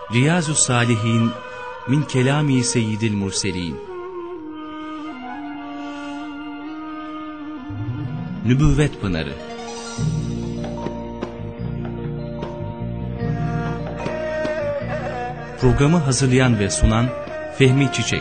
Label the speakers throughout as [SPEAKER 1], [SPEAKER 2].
[SPEAKER 1] Riyazu's-Salihin min kelami seyyidil murselin. Nübüvvet Pınarı. Programı hazırlayan ve sunan Fehmi Çiçek.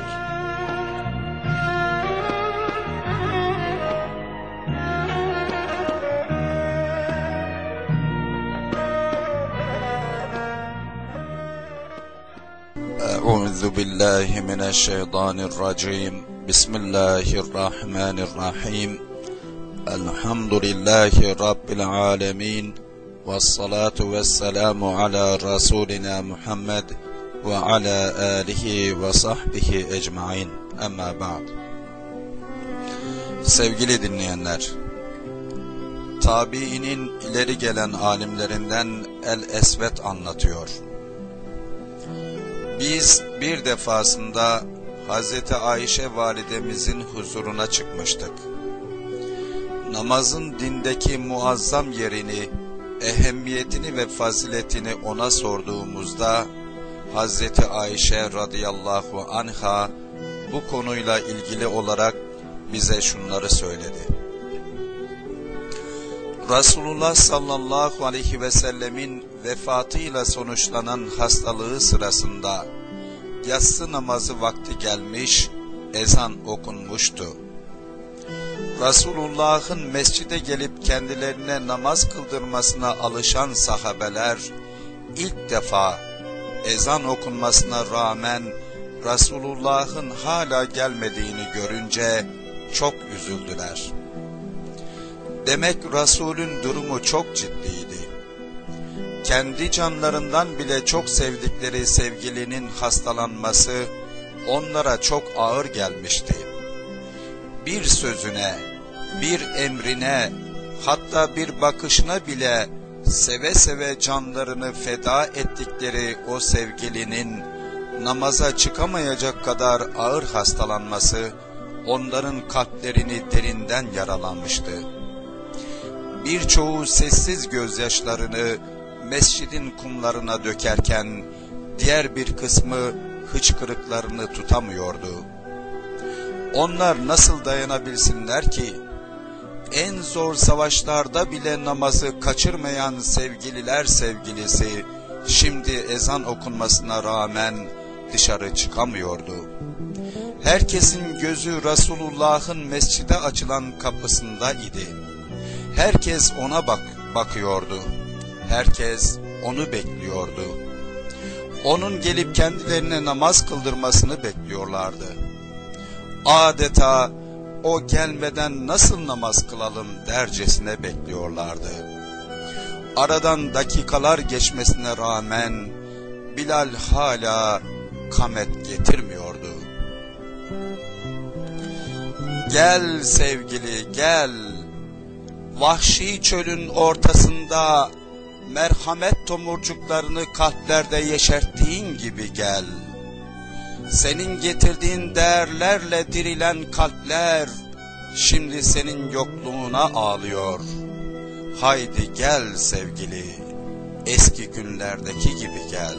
[SPEAKER 2] Euzu billahi mineşşeytanirracim. Bismillahirrahmanirrahim. Elhamdülillahi rabbil alamin. Vessalatu vesselamu ala rasulina Muhammed ve ala alihi ve sahbihi ecmaîn. Amma ba'd. Sevgili dinleyenler, tabiinin ileri gelen alimlerinden El-Esvet anlatıyor. Biz bir defasında Hazreti Ayşe validemizin huzuruna çıkmıştık. Namazın dindeki muazzam yerini, ehemmiyetini ve faziletini ona sorduğumuzda Hazreti Ayşe radıyallahu anha bu konuyla ilgili olarak bize şunları söyledi. Resulullah sallallahu aleyhi ve sellemin vefatıyla sonuçlanan hastalığı sırasında yatsı namazı vakti gelmiş, ezan okunmuştu. Resulullah'ın mescide gelip kendilerine namaz kıldırmasına alışan sahabeler ilk defa ezan okunmasına rağmen Resulullah'ın hala gelmediğini görünce çok üzüldüler. Demek Resul'ün durumu çok ciddiydi. Kendi canlarından bile çok sevdikleri sevgilinin hastalanması onlara çok ağır gelmişti. Bir sözüne, bir emrine, hatta bir bakışına bile seve seve canlarını feda ettikleri o sevgilinin namaza çıkamayacak kadar ağır hastalanması onların kalplerini derinden yaralanmıştı. Birçoğu sessiz gözyaşlarını mescidin kumlarına dökerken diğer bir kısmı hıçkırıklarını tutamıyordu. Onlar nasıl dayanabilsinler ki? En zor savaşlarda bile namazı kaçırmayan sevgililer sevgilisi şimdi ezan okunmasına rağmen dışarı çıkamıyordu. Herkesin gözü Resulullah'ın mescide açılan kapısında idi. Herkes ona bakıyordu. Herkes onu bekliyordu. Onun gelip kendilerine namaz kıldırmasını bekliyorlardı. Adeta o gelmeden nasıl namaz kılalım dercesine bekliyorlardı. Aradan dakikalar geçmesine rağmen Bilal hala kamet getirmiyordu. Gel sevgili gel. Vahşi çölün ortasında merhamet tomurcuklarını kalplerde yeşerttiğin gibi gel. Senin getirdiğin değerlerle dirilen kalpler şimdi senin yokluğuna ağlıyor. Haydi gel sevgili, eski günlerdeki gibi gel.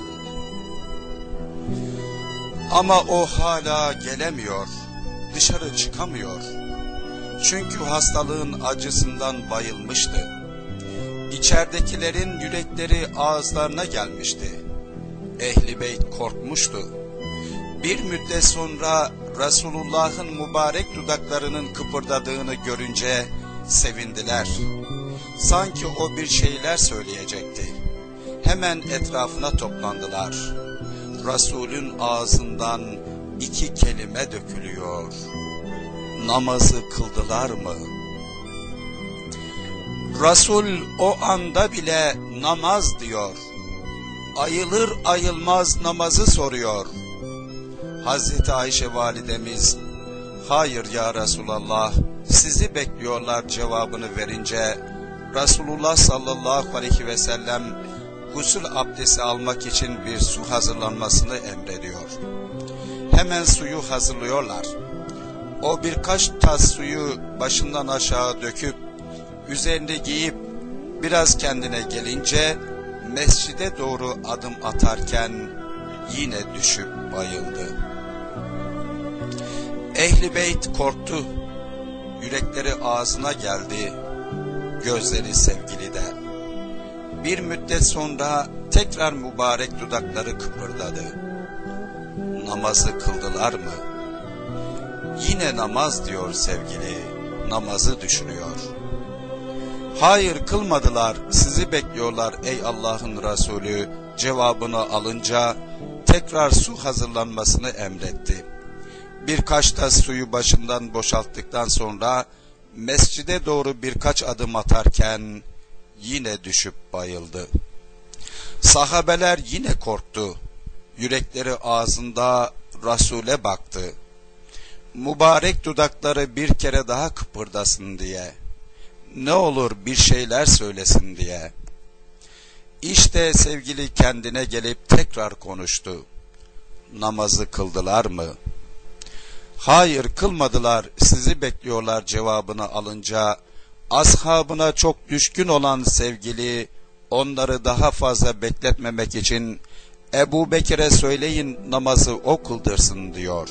[SPEAKER 2] Ama o hala gelemiyor, dışarı çıkamıyor. Çünkü hastalığın acısından bayılmıştı. İçeridekilerin yürekleri ağızlarına gelmişti. Ehl-i Beyt korkmuştu. Bir müddet sonra Resulullah'ın mübarek dudaklarının kıpırdadığını görünce sevindiler. Sanki o bir şeyler söyleyecekti. Hemen etrafına toplandılar. Resul'ün ağzından iki kelime dökülüyor. Namazı kıldılar mı? Resul o anda bile namaz diyor. Ayılır ayılmaz namazı soruyor. Hazreti Ayşe validemiz, hayır ya Resulallah, sizi bekliyorlar cevabını verince, Resulullah sallallahu aleyhi ve sellem gusül abdesti almak için bir su hazırlanmasını emrediyor. Hemen suyu hazırlıyorlar. O birkaç tas suyu başından aşağı döküp, üzerinde giyip, biraz kendine gelince, mescide doğru adım atarken, yine düşüp bayıldı. Ehl-i Beyt korktu, yürekleri ağzına geldi, gözleri sevgilide. Bir müddet sonra tekrar mübarek dudakları kıpırdadı. Namazı kıldılar mı? Yine namaz diyor sevgili, namazı düşünüyor. Hayır kılmadılar, sizi bekliyorlar ey Allah'ın Resulü cevabını alınca tekrar su hazırlanmasını emretti. Birkaç tas suyu başından boşalttıktan sonra mescide doğru birkaç adım atarken yine düşüp bayıldı. Sahabeler yine korktu. Yürekleri ağzında Resul'e baktı. Mübarek dudakları bir kere daha kıpırdasın diye. Ne olur bir şeyler söylesin diye. İşte sevgili kendine gelip tekrar konuştu. Namazı kıldılar mı? Hayır kılmadılar, sizi bekliyorlar cevabını alınca ashabına çok düşkün olan sevgili onları daha fazla bekletmemek için Ebu Bekir'e söyleyin namazı o kıldırsın diyor.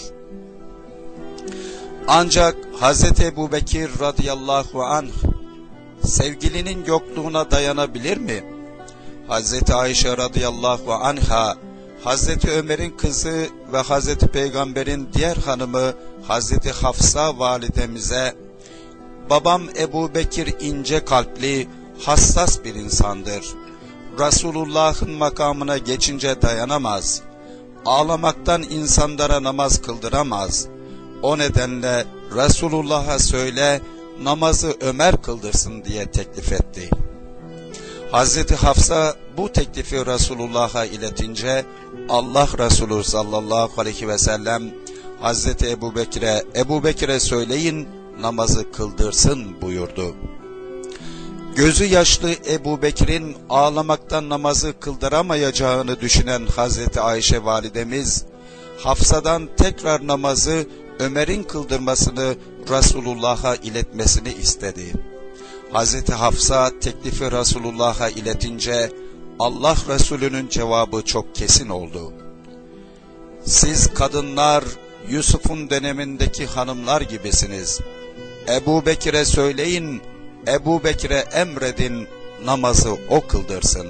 [SPEAKER 2] Ancak Hazreti Ebu Bekir radıyallahu anh sevgilinin yokluğuna dayanabilir mi? Hazreti Ayşe radıyallahu anha, Hazreti Ömer'in kızı ve Hazreti Peygamber'in diğer hanımı Hazreti Hafsa validemize, babam Ebu Bekir ince kalpli, hassas bir insandır. Resulullah'ın makamına geçince dayanamaz. Ağlamaktan insanlara namaz kıldıramaz. O nedenle Resulullah'a söyle, namazı Ömer kıldırsın diye teklif etti. Hazreti Hafsa bu teklifi Resulullah'a iletince Allah Resulü sallallahu aleyhi ve sellem Hazreti Ebu Bekir'e söyleyin namazı kıldırsın buyurdu. Gözü yaşlı Ebu Bekir'in ağlamaktan namazı kıldıramayacağını düşünen Hazreti Ayşe validemiz Hafsa'dan tekrar namazı Ömer'in kıldırmasını Resulullah'a iletmesini istedi. Hazreti Hafsa teklifi Resulullah'a iletince Allah Resulü'nün cevabı çok kesin oldu. Siz kadınlar Yusuf'un dönemindeki hanımlar gibisiniz. Ebu Bekir'e söyleyin, Ebu Bekir'e emredin, namazı o kıldırsın.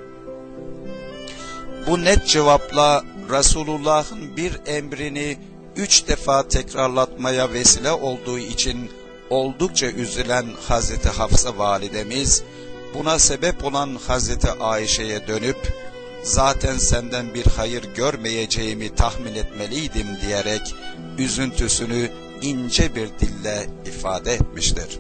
[SPEAKER 2] Bu net cevapla Resulullah'ın bir emrini 3 defa tekrarlatmaya vesile olduğu için oldukça üzülen Hazreti Hafsa validemiz, buna sebep olan Hazreti Ayşe'ye dönüp, zaten senden bir hayır görmeyeceğimi tahmin etmeliydim diyerek üzüntüsünü ince bir dille ifade etmiştir.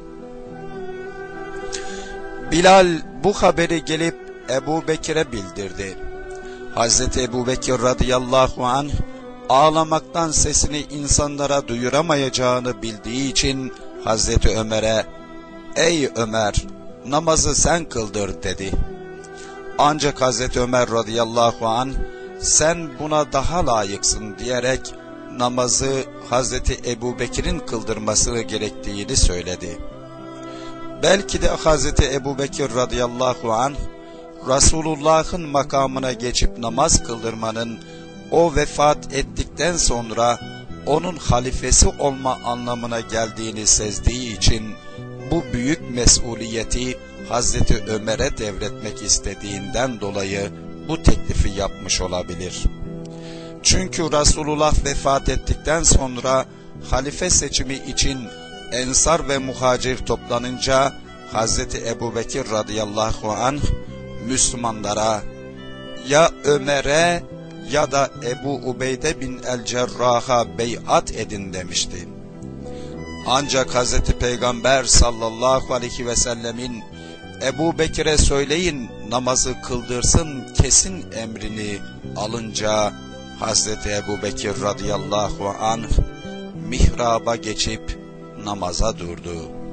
[SPEAKER 2] Bilal bu haberi gelip Ebu Bekir'e bildirdi. Hazreti Ebu Bekir radıyallahu anh ağlamaktan sesini insanlara duyuramayacağını bildiği için Hazreti Ömer'e ''Ey Ömer, namazı sen kıldır'' dedi. Ancak Hazreti Ömer radıyallahu anh sen buna daha layıksın diyerek namazı Hazreti Ebu Bekir'in kıldırması gerektiğini söyledi. Belki de Hazreti Ebu Bekir radıyallahu anh Resulullah'ın makamına geçip namaz kıldırmanın o vefat ettikten sonra onun halifesi olma anlamına geldiğini sezdiği için bu büyük mesuliyeti Hazreti Ömer'e devretmek istediğinden dolayı bu teklifi yapmış olabilir. Çünkü Resulullah vefat ettikten sonra halife seçimi için Ensar ve Muhacir toplanınca Hazreti Ebu Bekir radıyallahu anh Müslümanlara ya Ömer'e ya da Ebu Ubeyde bin el-Cerrah'a beyat edin demişti. Ancak Hazreti Peygamber sallallahu aleyhi ve sellemin Ebu Bekir'e söyleyin namazı kıldırsın kesin emrini alınca Hazreti Ebu Bekir radıyallahu anh mihraba geçip namaza durdu.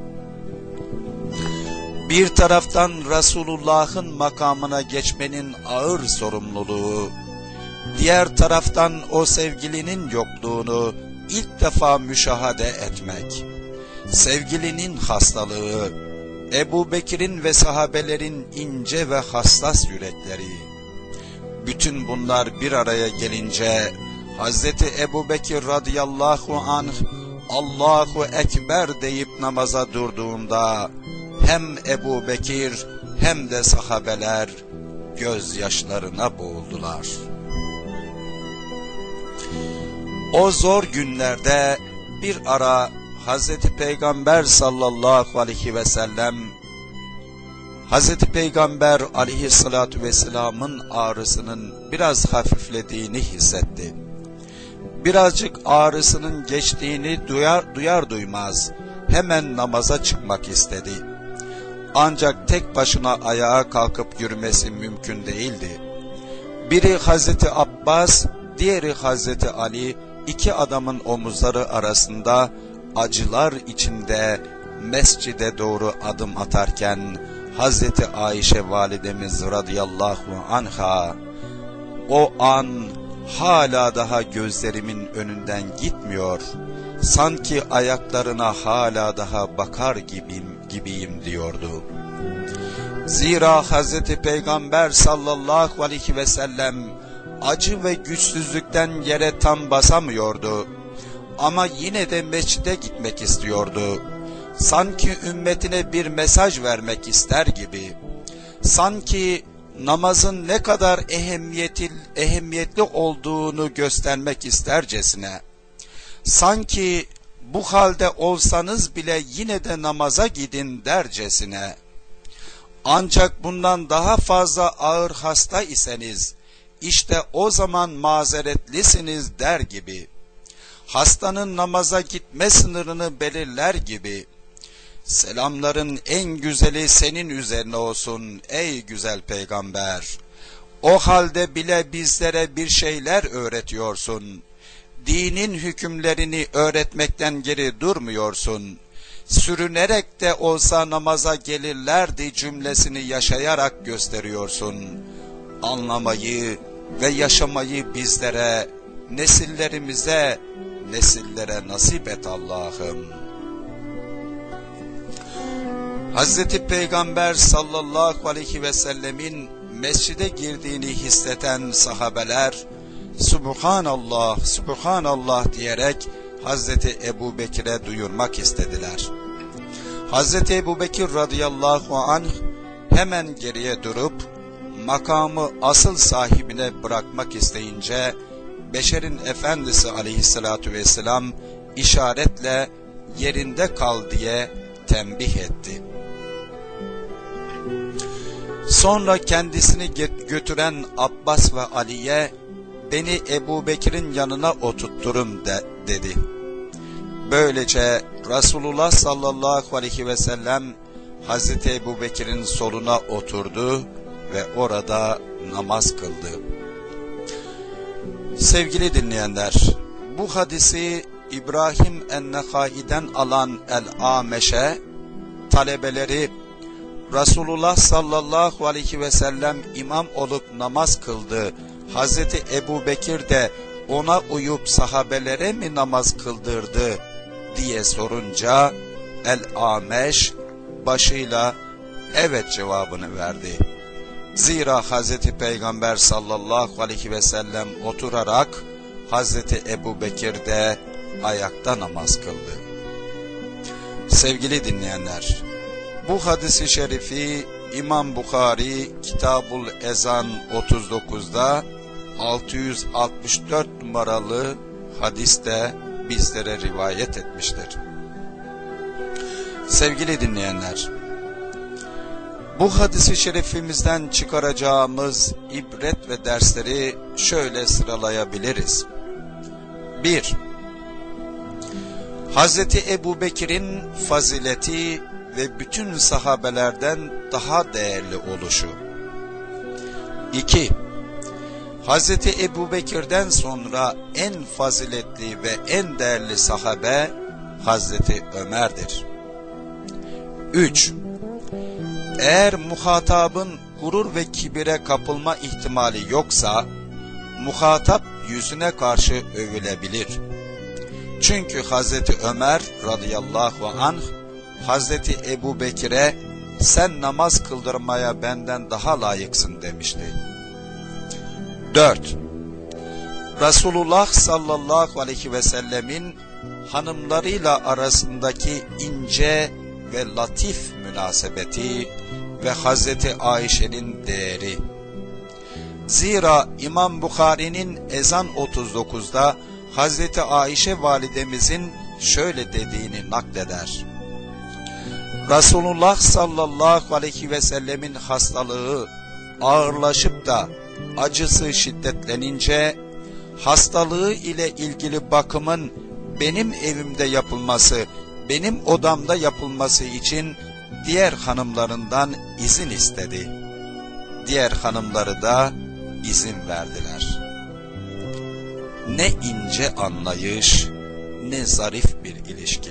[SPEAKER 2] Bir taraftan Resulullah'ın makamına geçmenin ağır sorumluluğu, diğer taraftan o sevgilinin yokluğunu ilk defa müşahede etmek, sevgilinin hastalığı, Ebu Bekir'in ve sahabelerin ince ve hassas yürekleri, Bütün bunlar bir araya gelince Hazreti Ebubekir radıyallahu anh Allahu Ekber deyip namaza durduğunda hem Ebubekir hem de sahabeler gözyaşlarına boğuldular. O zor günlerde bir ara Hazreti Peygamber sallallahu aleyhi ve sellem Hazreti Peygamber aleyhissalatu vesselamın ağrısının biraz hafiflediğini hissetti. Birazcık ağrısının geçtiğini duyar duymaz hemen namaza çıkmak istedi. Ancak tek başına ayağa kalkıp yürümesi mümkün değildi. Biri Hazreti Abbas, diğeri Hazreti Ali, iki adamın omuzları arasında acılar içinde mescide doğru adım atarken Hazreti Ayşe validemiz radıyallahu anha o an hala daha gözlerimin önünden gitmiyor, sanki ayaklarına hala daha bakar gibiyim diyordu. Zira Hazreti Peygamber sallallahu aleyhi ve sellem acı ve güçsüzlükten yere tam basamıyordu. Ama yine de mescide gitmek istiyordu. Sanki ümmetine bir mesaj vermek ister gibi. Sanki namazın ne kadar ehemmiyetli olduğunu göstermek istercesine. Sanki bu halde olsanız bile yine de namaza gidin dercesine. Ancak bundan daha fazla ağır hasta iseniz, işte o zaman mazeretlisiniz der gibi. Hastanın namaza gitme sınırını belirler gibi. Selamların en güzeli senin üzerine olsun ey güzel peygamber. O halde bile bizlere bir şeyler öğretiyorsun. Dinin hükümlerini öğretmekten geri durmuyorsun. Sürünerek de olsa namaza gelirlerdi cümlesini yaşayarak gösteriyorsun. Anlamayı ve yaşamayı bizlere, nesillere nasip et Allah'ım. Hazreti Peygamber sallallahu aleyhi ve sellemin mescide girdiğini hisseden sahabeler, Subhanallah, Subhanallah diyerek Hazreti Ebubekir'e duyurmak istediler. Hazreti Ebubekir radıyallahu anh hemen geriye durup makamı asıl sahibine bırakmak isteyince beşerin efendisi aleyhissalatu vesselam işaretle yerinde kal diye tembih etti. Sonra kendisini götüren Abbas ve Ali'ye beni Ebubekir'in yanına oturtturun dedi. Böylece Resulullah sallallahu aleyhi ve sellem Hazreti Ebubekir'in soluna oturdu ve orada namaz kıldı. Sevgili dinleyenler, bu hadisi İbrahim en-Nehai'den alan El-Ameş'e talebeleri Resulullah sallallahu aleyhi ve sellem imam olup namaz kıldı, Hazreti Ebubekir de ona uyup sahabelere mi namaz kıldırdı diye sorunca El-Ameş başıyla evet cevabını verdi. Zira Hazreti Peygamber sallallahu aleyhi ve sellem oturarak, Hazreti Ebubekir de ayakta namaz kıldı. Sevgili dinleyenler, bu hadisi şerifi İmam Bukhari Kitabul Ezan 39'da 664 numaralı hadiste bizlere rivayet etmiştir. Sevgili dinleyenler, bu hadisi şerifimizden çıkaracağımız ibret ve dersleri şöyle sıralayabiliriz. 1. Hazreti Ebubekir'in fazileti ve bütün sahabelerden daha değerli oluşu. 2. Hazreti Ebubekir'den sonra en faziletli ve en değerli sahabe Hazreti Ömer'dir. 3. Eğer muhatabın gurur ve kibire kapılma ihtimali yoksa, muhatap yüzüne karşı övülebilir. Çünkü Hazreti Ömer radıyallahu anh, Hazreti Ebubekir'e sen namaz kıldırmaya benden daha layıksın demişti. 4. Resulullah sallallahu aleyhi ve sellemin hanımlarıyla arasındaki ince ve latif münasebeti ve Hazreti Ayşe'nin değeri. Zira İmam Bukhari'nin Ezan 39'da Hazreti Ayşe validemizin şöyle dediğini nakleder. Resulullah sallallahu aleyhi ve sellemin hastalığı ağırlaşıp da acısı şiddetlenince, hastalığı ile ilgili bakımın benim evimde yapılması, benim odamda yapılması için diğer hanımlarından izin istedi. Diğer hanımları da izin verdiler. Ne ince anlayış, ne zarif bir ilişki.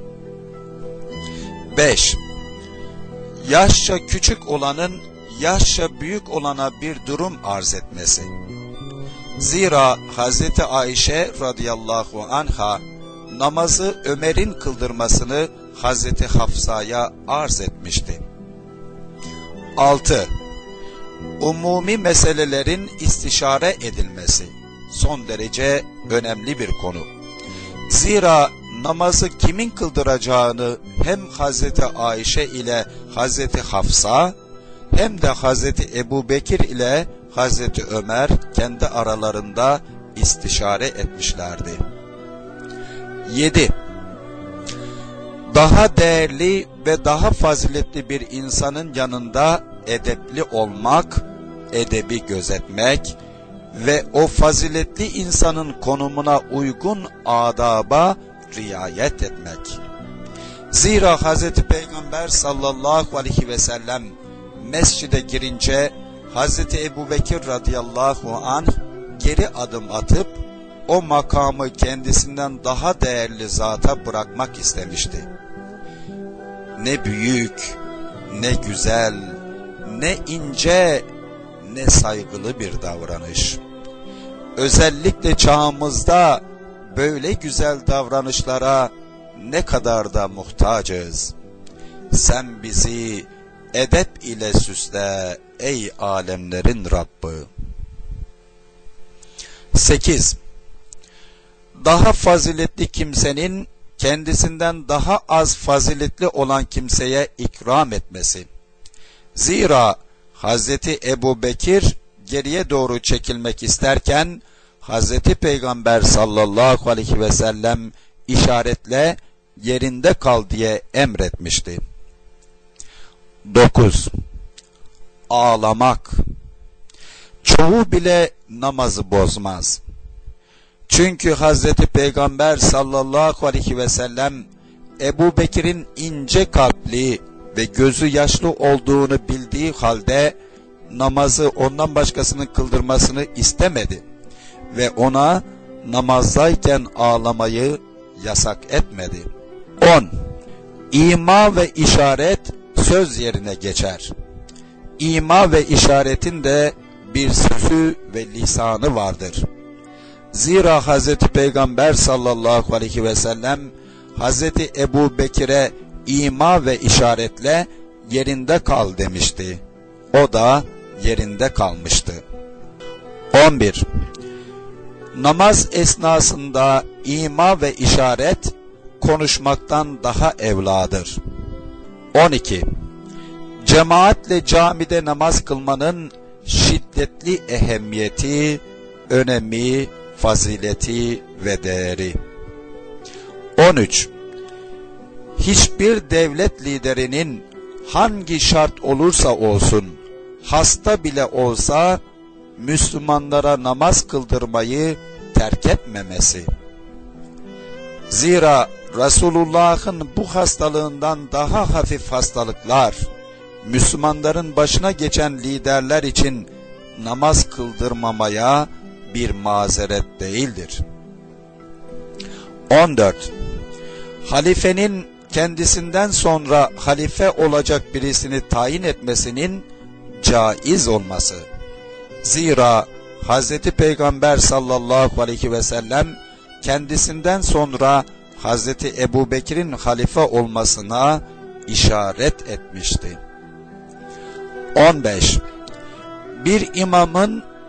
[SPEAKER 2] 5. Yaşça küçük olanın yaşça büyük olana bir durum arz etmesi. Zira Hazreti Ayşe radıyallahu anha namazı Ömer'in kıldırmasını Hazreti Hafsa'ya arz etmişti. 6. Umumi meselelerin istişare edilmesi son derece önemli bir konu. Zira namazı kimin kıldıracağını hem Hazreti Ayşe ile Hazreti Hafsa hem de Hazreti Ebubekir ile Hazreti Ömer kendi aralarında istişare etmişlerdi. 7. Daha değerli ve daha faziletli bir insanın yanında edepli olmak, edebi gözetmek ve o faziletli insanın konumuna uygun adaba riayet etmek. Zira Hazreti Peygamber sallallahu aleyhi ve sellem mescide girince Hazreti Ebubekir radıyallahu anh geri adım atıp o makamı kendisinden daha değerli zata bırakmak istemişti. Ne büyük, ne güzel, ne ince, ne saygılı bir davranış. Özellikle çağımızda böyle güzel davranışlara ne kadar da muhtacız. Sen bizi edep ile süsle ey alemlerin Rabbi. 8. Daha faziletli kimsenin kendisinden daha az faziletli olan kimseye ikram etmesi. Zira Hazreti Ebubekir geriye doğru çekilmek isterken Hazreti Peygamber sallallahu aleyhi ve sellem işaretle yerinde kal diye emretmişti. 9. Ağlamak. Çoğu bile namazı bozmaz. Çünkü Hazreti Peygamber sallallahu aleyhi ve sellem Ebubekir'in ince kalpli ve gözü yaşlı olduğunu bildiği halde namazı ondan başkasının kıldırmasını istemedi ve ona namazdayken ağlamayı yasak etmedi. 10. İma ve işaret söz yerine geçer. İma ve işaretin de bir sözü ve lisanı vardır. Zira Hazreti Peygamber sallallahu aleyhi ve sellem Hazreti Ebubekir'e ima ve işaretle yerinde kal demişti. O da yerinde kalmıştı. 11. Namaz esnasında ima ve işaret konuşmaktan daha evladır. 12. Cemaatle camide namaz kılmanın şiddetli ehemmiyeti, önemi, fazileti ve değeri. 13. Hiçbir devlet liderinin hangi şart olursa olsun, hasta bile olsa Müslümanlara namaz kıldırmayı terk etmemesi. Zira Resulullah'ın bu hastalığından daha hafif hastalıklar, Müslümanların başına geçen liderler için namaz kıldırmamaya bir mazeret değildir. 14. Halifenin kendisinden sonra halife olacak birisini tayin etmesinin caiz olması. Zira Hazreti Peygamber sallallahu aleyhi ve sellem kendisinden sonra Hazreti Ebubekir'in halife olmasına işaret etmişti. 15. Bir imamın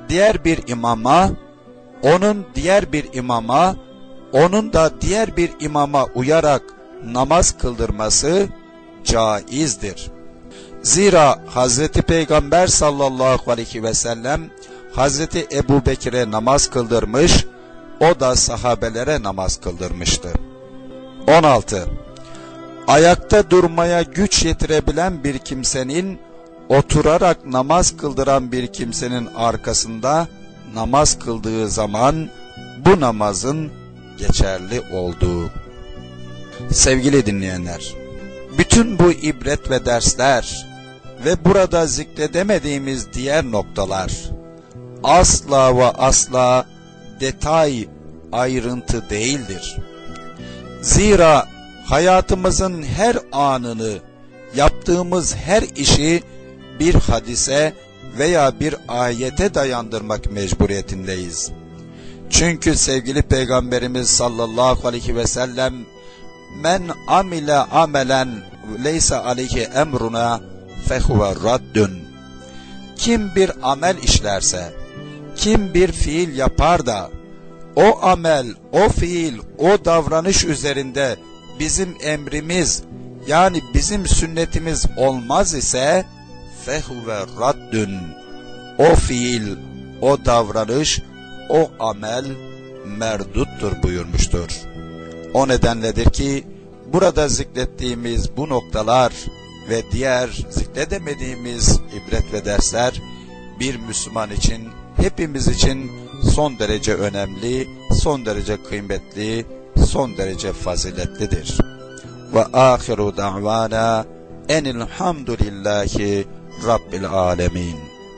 [SPEAKER 2] diğer bir imama, onun diğer bir imama, onun da diğer bir imama uyarak namaz kıldırması caizdir. Zira Hazreti Peygamber sallallahu aleyhi ve sellem Hazreti Ebu Bekir'e namaz kıldırmış, o da sahabelere namaz kıldırmıştı. 16. Ayakta durmaya güç yetirebilen bir kimsenin, oturarak namaz kıldıran bir kimsenin arkasında namaz kıldığı zaman bu namazın geçerli olduğu. Sevgili dinleyenler, bütün bu ibret ve dersler ve burada zikredemediğimiz diğer noktalar asla ve asla detay, ayrıntı değildir. Zira hayatımızın her anını, yaptığımız her işi bir hadise veya bir ayete dayandırmak mecburiyetindeyiz. Çünkü sevgili Peygamberimiz sallallahu aleyhi ve sellem, men amile amelen leysa aleyhi emruna fehuve raddun. Kim bir amel işlerse, kim bir fiil yapar da o amel, o fiil, o davranış üzerinde bizim emrimiz, yani bizim sünnetimiz olmaz ise fehuve raddun. O fiil, o davranış, o amel merduttur buyurmuştur. O nedenledir ki burada zikrettiğimiz bu noktalar ve diğer zikredemediğimiz ibret ve dersler bir Müslüman için, hepimiz için son derece önemli, son derece kıymetli, son derece faziletlidir. Ve ahiru da'vana enilhamdülillahi Rabbil alemin.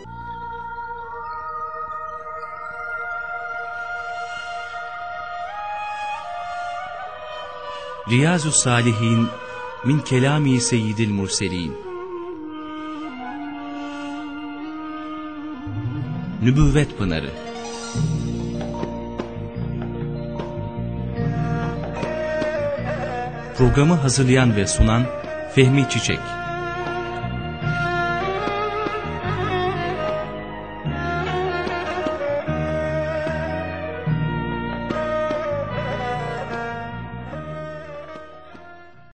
[SPEAKER 1] Riyazu Salihin min kelami seyyidil murselin. Nübüvvet Pınarı. Programı hazırlayan ve sunan Fehmi Çiçek.